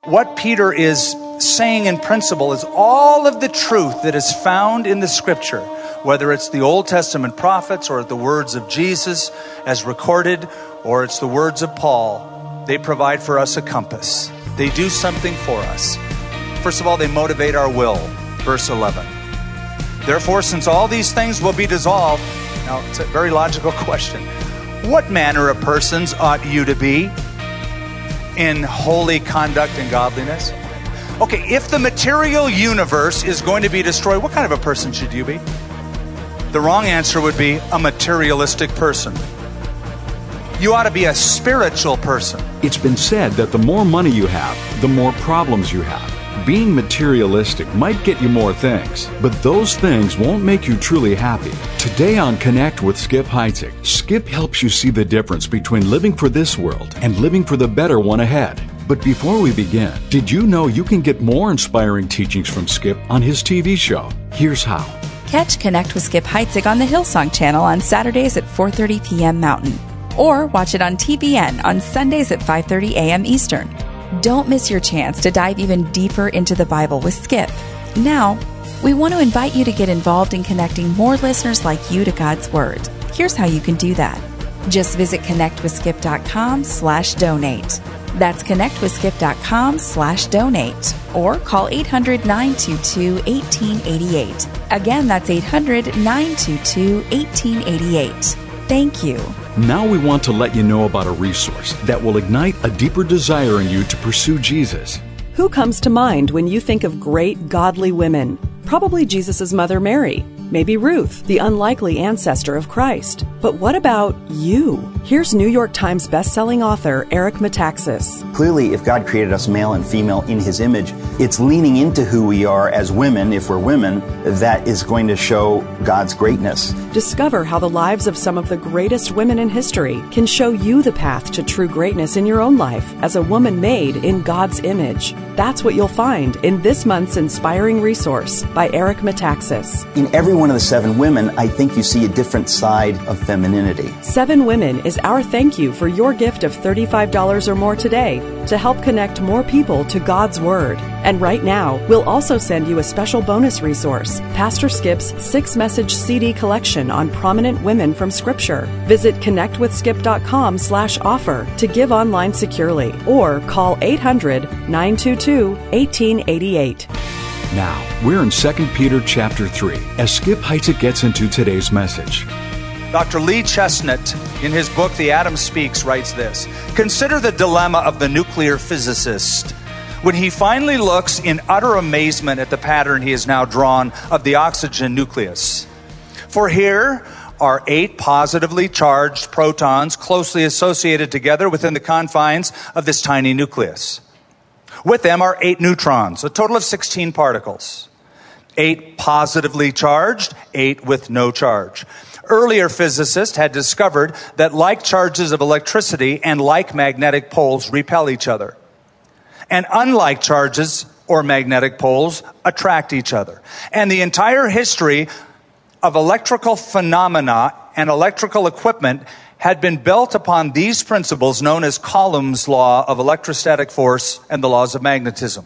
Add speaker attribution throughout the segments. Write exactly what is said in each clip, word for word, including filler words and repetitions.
Speaker 1: what Peter is saying in principle is all of the truth that is found in the scripture, whether it's the Old Testament prophets or the words of Jesus as recorded, or it's the words of Paul, they provide for us a compass. They do something for us. First of all, they motivate our will. Verse eleven. Therefore, since all these things will be dissolved, now it's a very logical question. What manner of persons ought you to be in holy conduct and godliness? Okay, if the material universe is going to be destroyed, what kind of a person should you be? The wrong answer would be a materialistic person. You ought to be a spiritual person.
Speaker 2: It's been said that the more money you have, the more problems you have. Being materialistic might get you more things, but those things won't make you truly happy. Today on Connect with Skip Heitzig, Skip helps you see the difference between living for this world and living for the better one ahead. But before we begin, did you know you can get more inspiring teachings from Skip on his T V show? Here's how.
Speaker 3: Catch Connect with Skip Heitzig on the Hillsong Channel on Saturdays at four thirty p.m. Mountain. Or watch it on T B N on Sundays at five thirty a.m. Eastern. Don't miss your chance to dive even deeper into the Bible with Skip. Now, we want to invite you to get involved in connecting more listeners like you to God's Word. Here's how you can do that. Just visit connectwithskip.com slash donate. That's connectwithskip.com slash donate. Or call eight hundred, nine two two, one eight eight eight. Again, that's eight hundred, nine two two, one eight eight eight. Thank you.
Speaker 2: Now we want to let you know about a resource that will ignite a deeper desire in you to pursue Jesus.
Speaker 4: Who comes to mind when you think of great godly women? Probably Jesus' mother Mary. Maybe Ruth, the unlikely ancestor of Christ. But what about you? Here's New York Times bestselling author Eric Metaxas.
Speaker 5: Clearly, if God created us male and female in His image, it's leaning into who we are as women, if we're women, that is going to show God's greatness.
Speaker 4: Discover how the lives of some of the greatest women in history can show you the path to true greatness in your own life as a woman made in God's image. That's what you'll find in this month's inspiring resource by Eric Metaxas.
Speaker 5: In every one of the seven women, I think you see a different side of femininity.
Speaker 4: Seven Women is our thank you for your gift of thirty-five dollars or more today to help connect more people to God's Word. And right now, we'll also send you a special bonus resource, Pastor Skip's six-message C D collection on prominent women from Scripture. Visit connectwithskip.com slash offer to give online securely or call eight hundred, nine two two, one eight eight eight.
Speaker 2: Now, we're in Second Peter chapter three as Skip Heitzig gets into today's message.
Speaker 1: Doctor Lee Chestnut, in his book, The Atom Speaks, writes this. Consider the dilemma of the nuclear physicist when he finally looks in utter amazement at the pattern he has now drawn of the oxygen nucleus. For here are eight positively charged protons closely associated together within the confines of this tiny nucleus. With them are eight neutrons, a total of sixteen particles. Eight positively charged, eight with no charge. Earlier physicists had discovered that like charges of electricity and like magnetic poles repel each other. And unlike charges or magnetic poles attract each other. And the entire history of electrical phenomena and electrical equipment had been built upon these principles known as Coulomb's law of electrostatic force and the laws of magnetism.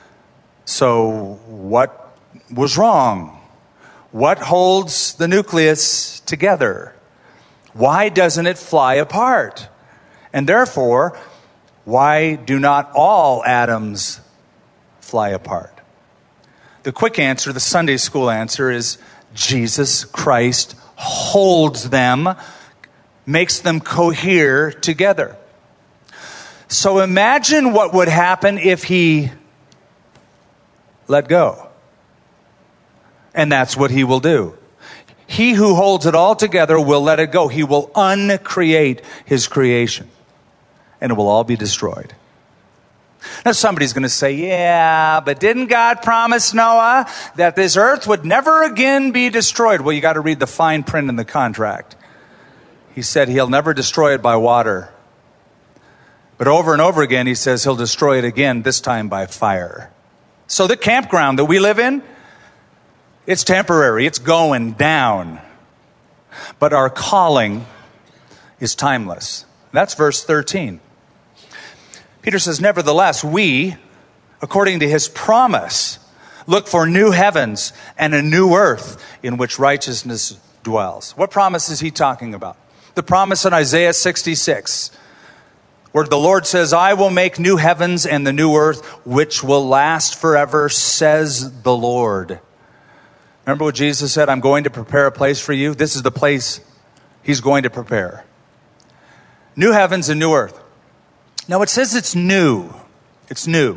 Speaker 1: So what was wrong? What holds the nucleus together? Why doesn't it fly apart? And therefore, why do not all atoms fly apart? The quick answer, the Sunday school answer, is Jesus Christ holds them, makes them cohere together. So imagine what would happen if he let go. And that's what he will do. He who holds it all together will let it go. He will uncreate his creation. And it will all be destroyed. Now somebody's going to say, yeah, but didn't God promise Noah that this earth would never again be destroyed? Well, you got to read the fine print in the contract. He said he'll never destroy it by water. But over and over again, he says he'll destroy it again, this time by fire. So the campground that we live in, it's temporary. It's going down. But our calling is timeless. That's verse thirteen. Peter says, nevertheless, we, according to his promise. Look for new heavens and a new earth in which righteousness dwells. What promise is he talking about? The promise in Isaiah sixty-six, where the Lord says, I will make new heavens and the new earth, which will last forever, says the Lord. Remember what Jesus said? I'm going to prepare a place for you. This is the place he's going to prepare. New heavens and new earth. Now it says it's new. It's new.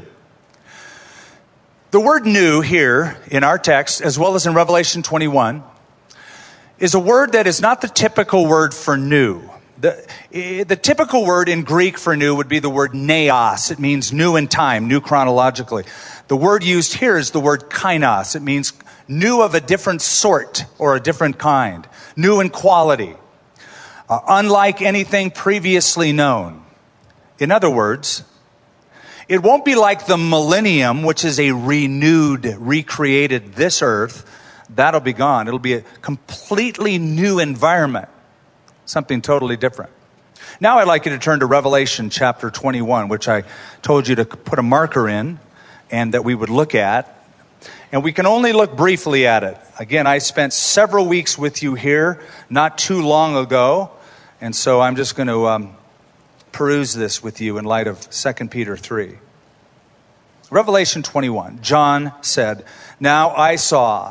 Speaker 1: The word new here in our text, as well as in Revelation twenty-one, is a word that is not the typical word for new. The, the typical word in Greek for new would be the word neos. It means new in time, new chronologically. The word used here is the word kainos. It means new of a different sort or a different kind, new in quality, uh, unlike anything previously known. In other words, it won't be like the millennium, which is a renewed, recreated this earth. That'll be gone. It'll be a completely new environment, something totally different. Now I'd like you to turn to Revelation chapter twenty-one, which I told you to put a marker in and that we would look at. And we can only look briefly at it. Again, I spent several weeks with you here not too long ago. And so I'm just going to um, peruse this with you in light of Second Peter three. Revelation twenty-one, John said, Now I saw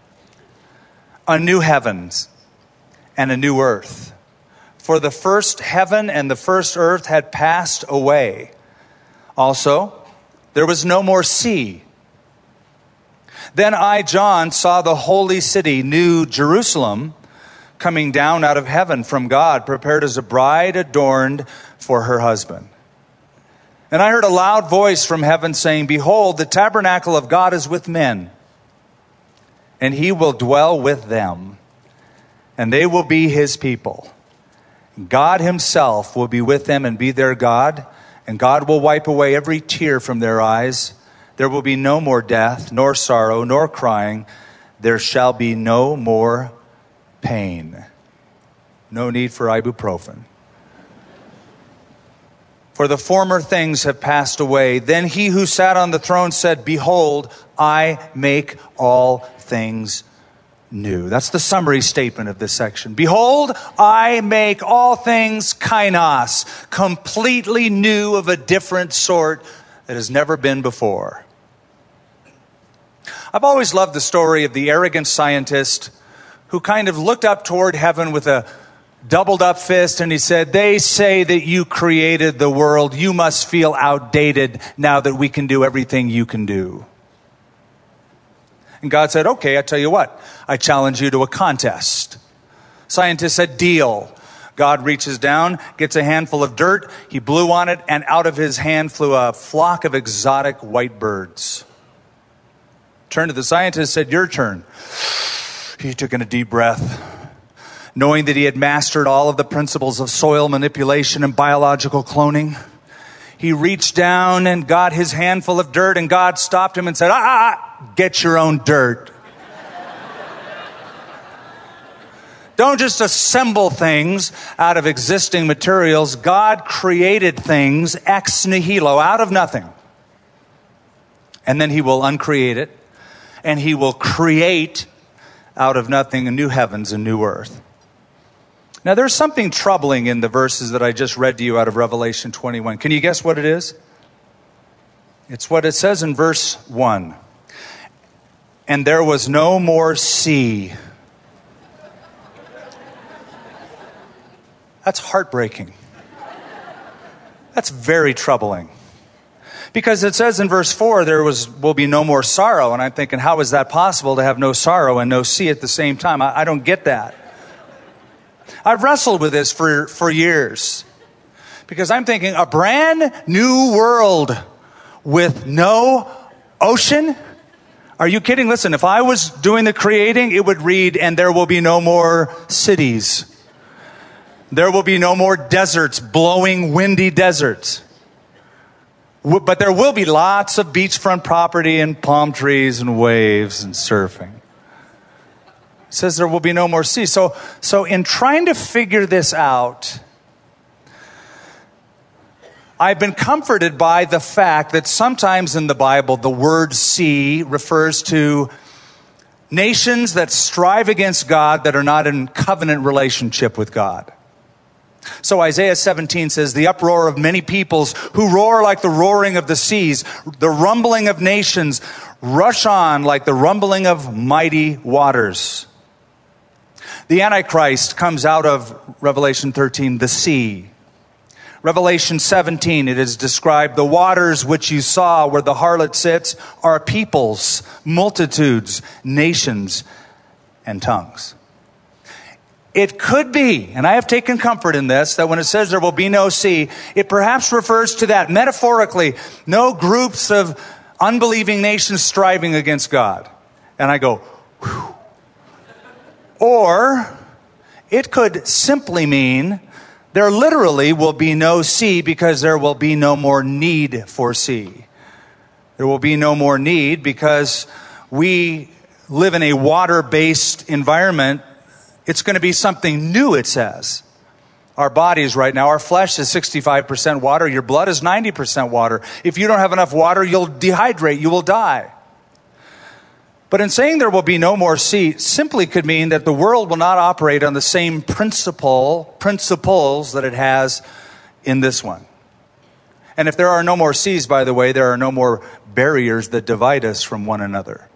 Speaker 1: a new heavens and a new earth. For the first heaven and the first earth had passed away. Also, there was no more sea. Then I, John, saw the holy city, New Jerusalem, coming down out of heaven from God, prepared as a bride adorned for her husband. And I heard a loud voice from heaven saying, Behold, the tabernacle of God is with men, and he will dwell with them, and they will be his people. God himself will be with them and be their God, and God will wipe away every tear from their eyes. There will be no more death, nor sorrow, nor crying. There shall be no more pain. No need for ibuprofen. For the former things have passed away. Then he who sat on the throne said, Behold, I make all things new. That's the summary statement of this section. Behold, I make all things kainos, completely new of a different sort that has never been before. I've always loved the story of the arrogant scientist who kind of looked up toward heaven with a doubled up fist and he said, They say that you created the world. You must feel outdated now that we can do everything you can do. And God said, okay, I tell you what, I challenge you to a contest. Scientists said, deal. God reaches down, gets a handful of dirt, he blew on it, and out of his hand flew a flock of exotic white birds. Turned to the scientist, said, your turn. He took in a deep breath, knowing that he had mastered all of the principles of soil manipulation and biological cloning. He reached down and got his handful of dirt, and God stopped him and said, ah, ah, ah get your own dirt. Don't just assemble things out of existing materials. God created things ex nihilo, out of nothing. And then he will uncreate it, and he will create out of nothing a new heavens and new earth. Now, there's something troubling in the verses that I just read to you out of Revelation twenty-one. Can you guess what it is? It's what it says in verse one. And there was no more sea. That's heartbreaking. That's very troubling. Because it says in verse four, there was will be no more sorrow. And I'm thinking, how is that possible to have no sorrow and no sea at the same time? I, I don't get that. I've wrestled with this for, for years. Because I'm thinking, a brand new world with no ocean? Are you kidding? Listen, if I was doing the creating, it would read, and there will be no more cities. There will be no more deserts, blowing, windy deserts. But there will be lots of beachfront property and palm trees and waves and surfing. It says there will be no more sea. So, so in trying to figure this out, I've been comforted by the fact that sometimes in the Bible, the word sea refers to nations that strive against God that are not in covenant relationship with God. So Isaiah seventeen says, the uproar of many peoples who roar like the roaring of the seas, the rumbling of nations rush on like the rumbling of mighty waters. The Antichrist comes out of Revelation thirteen, the sea. Revelation seventeen, it is described, the waters which you saw where the harlot sits are peoples, multitudes, nations, and tongues. It could be, and I have taken comfort in this, that when it says there will be no sea, it perhaps refers to that metaphorically, no groups of unbelieving nations striving against God. And I go, whew. Or it could simply mean there literally will be no sea because there will be no more need for sea. There will be no more need because we live in a water-based environment. It's going to be something new, it says. Our bodies right now, our flesh is sixty-five percent water. Your blood is ninety percent water. If you don't have enough water, you'll dehydrate. You will die. But in saying there will be no more sea, simply could mean that the world will not operate on the same principle, principles that it has in this one. And if there are no more seas, by the way, there are no more barriers that divide us from one another.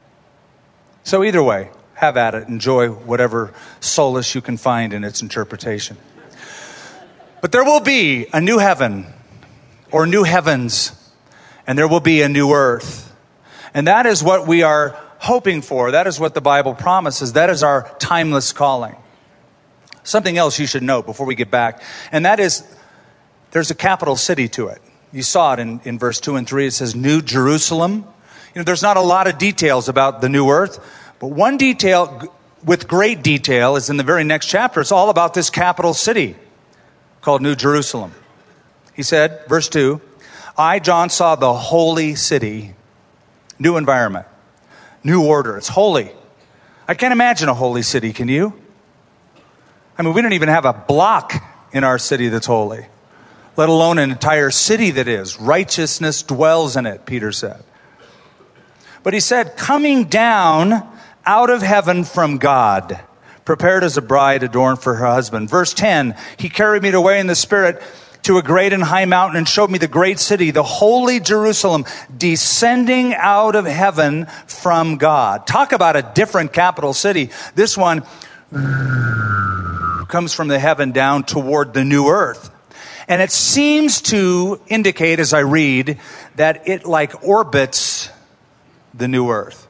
Speaker 1: So either way, have at it. Enjoy whatever solace you can find in its interpretation. But there will be a new heaven or new heavens, and there will be a new earth. And that is what we are hoping for. That is what the Bible promises. That is our timeless calling. Something else you should note before we get back, and that is there's a capital city to it. You saw it in, in verse two and three. It says New Jerusalem. You know, there's not a lot of details about the new earth, but one detail with great detail is in the very next chapter. It's all about this capital city called New Jerusalem. He said, verse two, I, John, saw the holy city, new environment, new order. It's holy. I can't imagine a holy city, can you? I mean, we don't even have a block in our city that's holy, let alone an entire city that is. Righteousness dwells in it, Peter said. But he said, coming down out of heaven from God, prepared as a bride adorned for her husband. Verse ten, he carried me away in the spirit to a great and high mountain and showed me the great city, the holy Jerusalem, descending out of heaven from God. Talk about a different capital city. This one comes from the heaven down toward the new earth. And it seems to indicate, as I read, that it like orbits the new earth.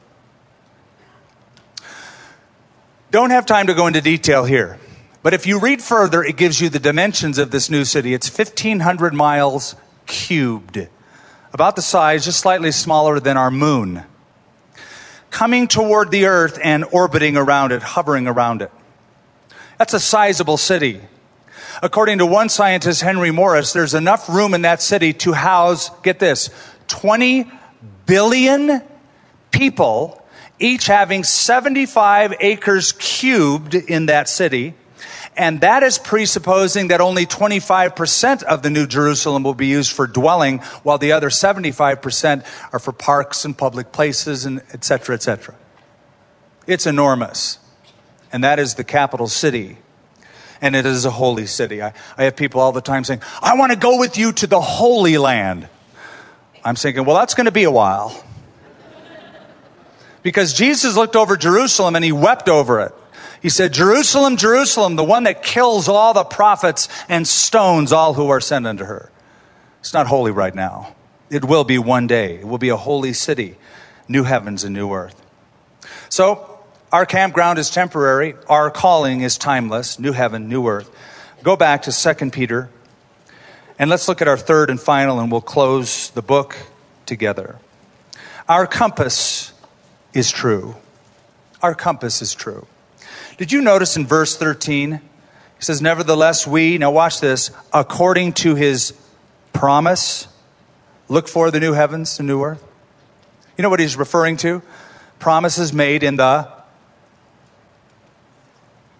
Speaker 1: Don't have time to go into detail here. But if you read further, it gives you the dimensions of this new city. It's fifteen hundred miles cubed. About the size, just slightly smaller than our moon. Coming toward the earth and orbiting around it, hovering around it. That's a sizable city. According to one scientist, Henry Morris, there's enough room in that city to house, get this, twenty billion people, each having seventy-five acres cubed in that city. And that is presupposing that only twenty-five percent of the New Jerusalem will be used for dwelling, while the other seventy-five percent are for parks and public places, and et cetera, et cetera. It's enormous. And that is the capital city. And it is a holy city. I, I have people all the time saying, I want to go with you to the Holy Land. I'm thinking, well, that's going to be a while. Because Jesus looked over Jerusalem and he wept over it. He said, Jerusalem, Jerusalem, the one that kills all the prophets and stones all who are sent unto her. It's not holy right now. It will be one day. It will be a holy city, new heavens and new earth. So our campground is temporary. Our calling is timeless, new heaven, new earth. Go back to Second Peter, and let's look at our third and final, and we'll close the book together. Our compass is true. Our compass is true. Did you notice in verse thirteen, he says, nevertheless we, now watch this, according to his promise, look for the new heavens and new earth. You know what he's referring to? Promises made in the,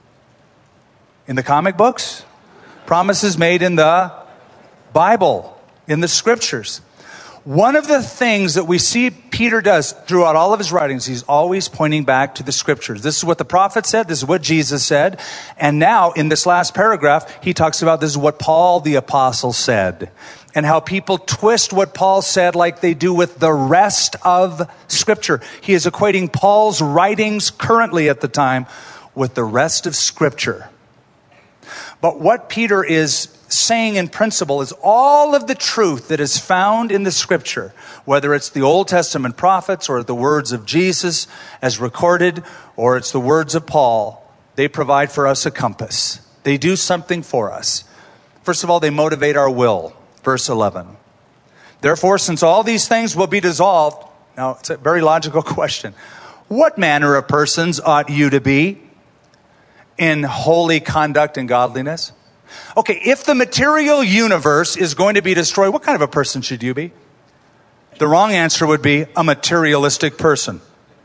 Speaker 1: in the comic books. Promises made in the Bible. in the scriptures. One of the things that we see Peter does throughout all of his writings, he's always pointing back to the scriptures. This is what the prophet said. This is what Jesus said. And now in this last paragraph, he talks about this is what Paul the apostle said. And how people twist what Paul said like they do with the rest of scripture. He is equating Paul's writings currently at the time with the rest of scripture. But what Peter is saying in principle is all of the truth that is found in the scripture, whether it's the Old Testament prophets or the words of Jesus as recorded, or it's the words of Paul, they provide for us a compass. They do something for us. First of all, they motivate our will. Verse eleven. Therefore, since all these things will be dissolved, now it's a very logical question. What manner of persons ought you to be in holy conduct and godliness? Okay, if the material universe is going to be destroyed, what kind of a person should you be? The wrong answer would be a materialistic person.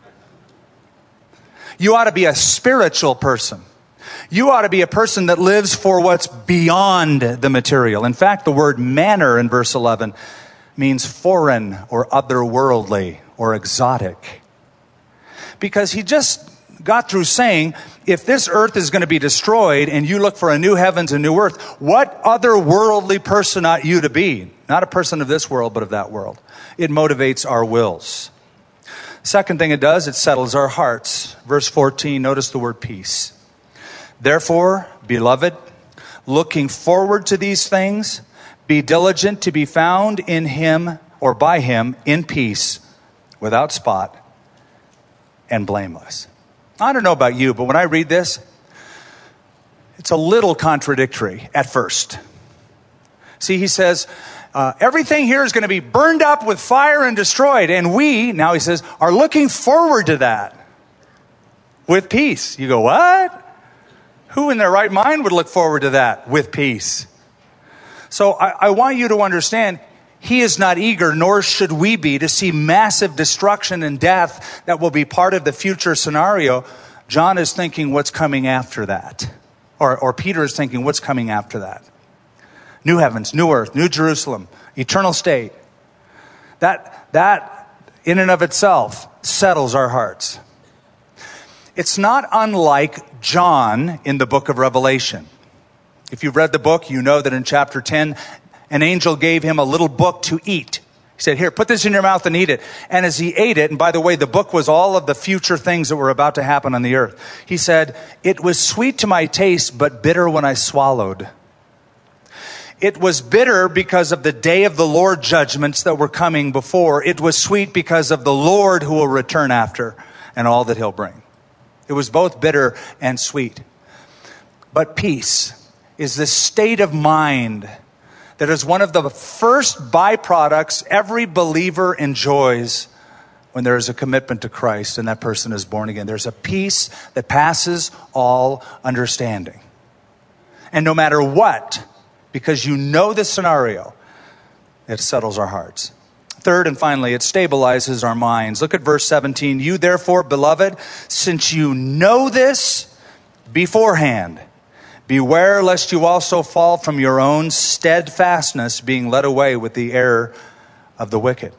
Speaker 1: You ought to be a spiritual person. You ought to be a person that lives for what's beyond the material. In fact, the word manner in verse eleven means foreign or otherworldly or exotic. Because he just got through saying, if this earth is going to be destroyed and you look for a new heavens and new earth, what otherworldly person ought you to be? Not a person of this world, but of that world. It motivates our wills. Second thing it does, it settles our hearts. Verse fourteen, notice the word peace. Therefore, beloved, looking forward to these things, be diligent to be found in him or by him in peace, without spot and blameless. I don't know about you, but when I read this, it's a little contradictory at first. See, he says, uh, everything here is going to be burned up with fire and destroyed. And we, now he says, are looking forward to that with peace. You go, what? Who in their right mind would look forward to that with peace? So I, I want you to understand, he is not eager, nor should we be, to see massive destruction and death that will be part of the future scenario. John is thinking what's coming after that. Or, or Peter is thinking what's coming after that. New heavens, new earth, new Jerusalem, eternal state. That, that in and of itself settles our hearts. It's not unlike John in the book of Revelation. If you've read the book, you know that in chapter ten, an angel gave him a little book to eat. He said, here, put this in your mouth and eat it. And as he ate it, and by the way, the book was all of the future things that were about to happen on the earth. He said, it was sweet to my taste, but bitter when I swallowed. It was bitter because of the day of the Lord judgments that were coming before. It was sweet because of the Lord who will return after and all that he'll bring. It was both bitter and sweet. But peace is the state of mind that is one of the first byproducts every believer enjoys when there is a commitment to Christ and that person is born again. There's a peace that passes all understanding. And no matter what, because you know the scenario, it settles our hearts. Third and finally, it stabilizes our minds. Look at verse seventeen. You therefore, beloved, since you know this beforehand, beware lest you also fall from your own steadfastness, being led away with the error of the wicked.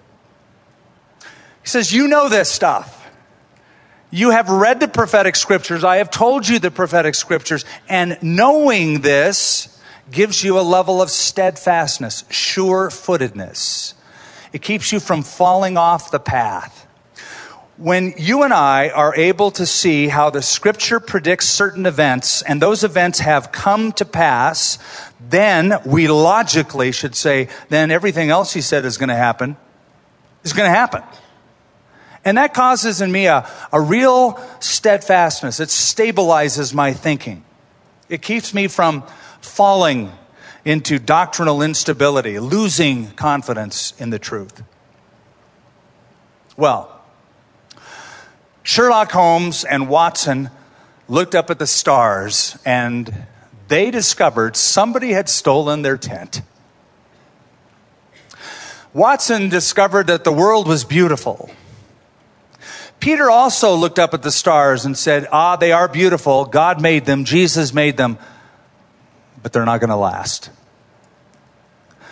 Speaker 1: He says, you know this stuff. You have read the prophetic scriptures. I have told you the prophetic scriptures. And knowing this gives you a level of steadfastness, sure-footedness. It keeps you from falling off the path. When you and I are able to see how the scripture predicts certain events and those events have come to pass, then we logically should say, then everything else he said is going to happen is going to happen. And that causes in me a, a real steadfastness. It stabilizes my thinking. It keeps me from falling into doctrinal instability, losing confidence in the truth. Well, Sherlock Holmes and Watson looked up at the stars and they discovered somebody had stolen their tent. Watson discovered that the world was beautiful. Peter also looked up at the stars and said, ah, they are beautiful. God made them. Jesus made them. But they're not going to last.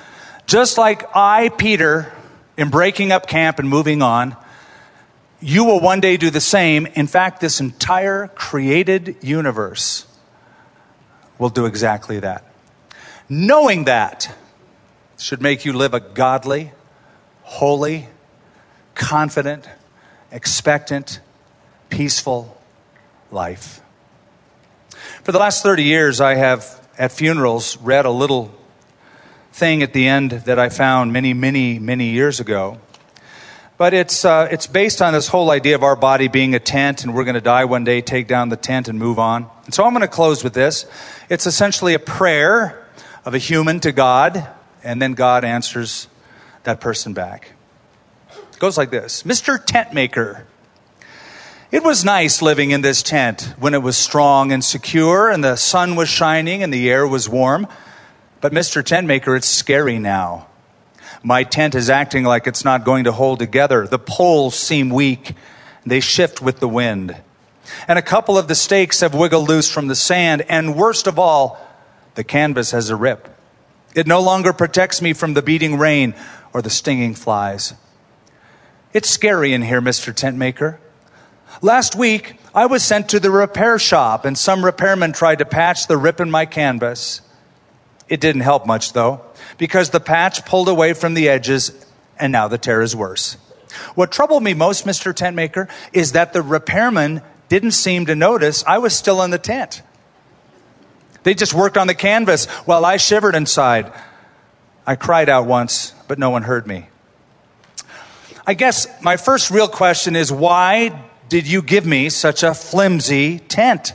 Speaker 1: Just like I, Peter, am breaking up camp and moving on, you will one day do the same. In fact, this entire created universe will do exactly that. Knowing that should make you live a godly, holy, confident, expectant, peaceful life. For the last thirty years, I have, at funerals, read a little thing at the end that I found many, many, many years ago. But it's uh, it's based on this whole idea of our body being a tent, and we're going to die one day, take down the tent, and move on. And so I'm going to close with this. It's essentially a prayer of a human to God, and then God answers that person back. It goes like this. Mister Tent Maker, it was nice living in this tent when it was strong and secure, and the sun was shining, and the air was warm. But Mister Tent Maker, it's scary now. My tent is acting like it's not going to hold together. The poles seem weak. They shift with the wind. And a couple of the stakes have wiggled loose from the sand. And worst of all, the canvas has a rip. It no longer protects me from the beating rain or the stinging flies. It's scary in here, Mister Tent Maker. Last week, I was sent to the repair shop, and some repairman tried to patch the rip in my canvas. It didn't help much, though, because the patch pulled away from the edges, and now the tear is worse. What troubled me most, Mister Tent Maker, is that the repairman didn't seem to notice I was still in the tent. They just worked on the canvas while I shivered inside. I cried out once, but no one heard me. I guess my first real question is, why did you give me such a flimsy tent?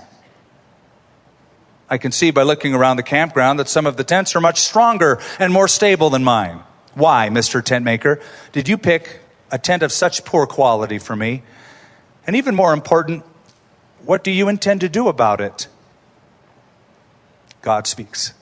Speaker 1: I can see by looking around the campground that some of the tents are much stronger and more stable than mine. Why, Mister Tent Maker, did you pick a tent of such poor quality for me? And even more important, what do you intend to do about it? God speaks.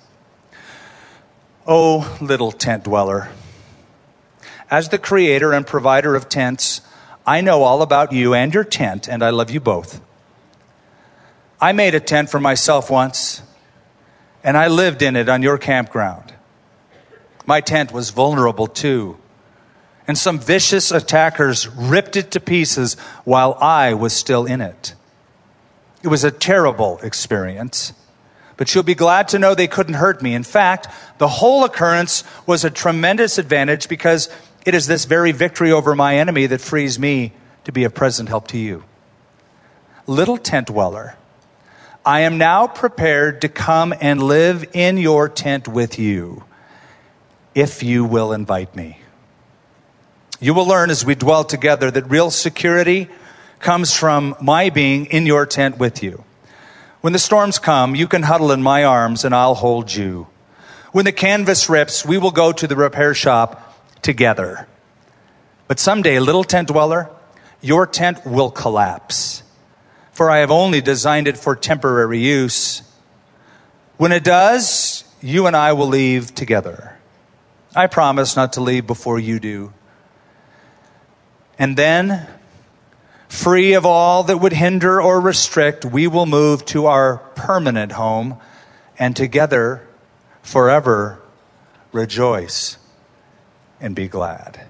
Speaker 1: Oh, little tent dweller. As the creator and provider of tents, I know all about you and your tent, and I love you both. I made a tent for myself once, and I lived in it on your campground. My tent was vulnerable too, and some vicious attackers ripped it to pieces while I was still in it. It was a terrible experience, but you'll be glad to know they couldn't hurt me. In fact, the whole occurrence was a tremendous advantage because it is this very victory over my enemy that frees me to be a present help to you. Little tent dweller, I am now prepared to come and live in your tent with you, if you will invite me. You will learn as we dwell together that real security comes from my being in your tent with you. When the storms come, you can huddle in my arms and I'll hold you. When the canvas rips, we will go to the repair shop together. But someday, little tent dweller, your tent will collapse. For I have only designed it for temporary use. When it does, you and I will leave together. I promise not to leave before you do. And then, free of all that would hinder or restrict, we will move to our permanent home and together forever rejoice and be glad.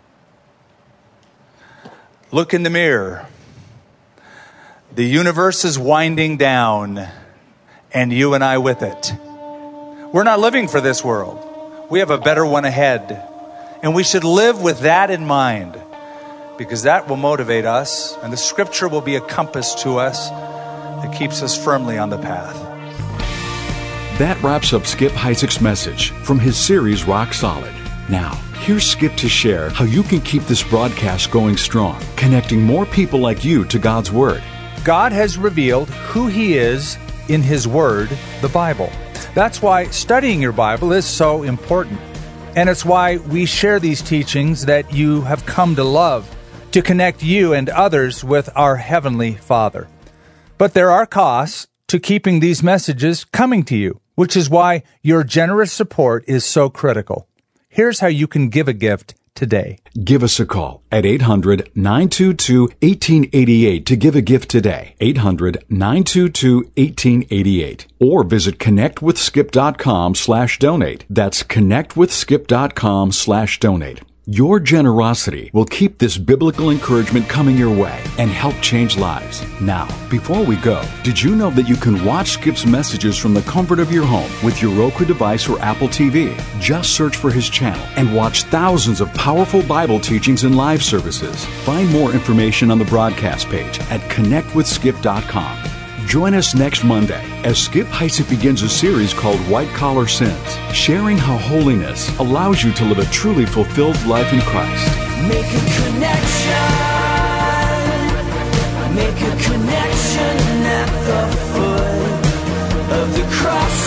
Speaker 1: Look in the mirror. The universe is winding down, and you and I with it. We're not living for this world. We have a better one ahead. And we should live with that in mind, because that will motivate us, and the scripture will be a compass to us that keeps us firmly on the path.
Speaker 2: That wraps up Skip Heizig's message from his series Rock Solid. Now, here's Skip to share how you can keep this broadcast going strong, connecting more people like you to God's Word.
Speaker 1: God has revealed who He is in His Word, the Bible. That's why studying your Bible is so important. And it's why we share these teachings that you have come to love, to connect you and others with our Heavenly Father. But there are costs to keeping these messages coming to you, which is why your generous support is so critical. Here's how you can give a gift today.
Speaker 2: Give us a call at eight hundred, nine two two, one eight eight eight to give a gift today. eight hundred, nine two two, one eight eight eight. Or visit connectwithskip.com slash donate. That's connectwithskip.com slash donate. Your generosity will keep this biblical encouragement coming your way and help change lives. Now, before we go, did you know that you can watch Skip's messages from the comfort of your home with your Roku device or Apple T V? Just search for his channel and watch thousands of powerful Bible teachings and live services. Find more information on the broadcast page at connect with skip dot com. Join us next Monday as Skip Heitzig begins a series called White Collar Sins, sharing how holiness allows you to live a truly fulfilled life in Christ.
Speaker 6: Make a connection, make a connection at the foot of the cross.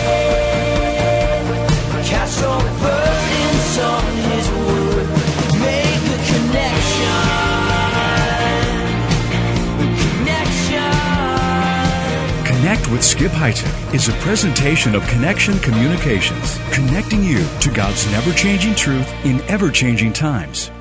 Speaker 6: Cast your burdens on his wood. Make a connection.
Speaker 7: Connect with Skip Heitzig is a presentation of Connection Communications, connecting you to God's never-changing truth in ever-changing times.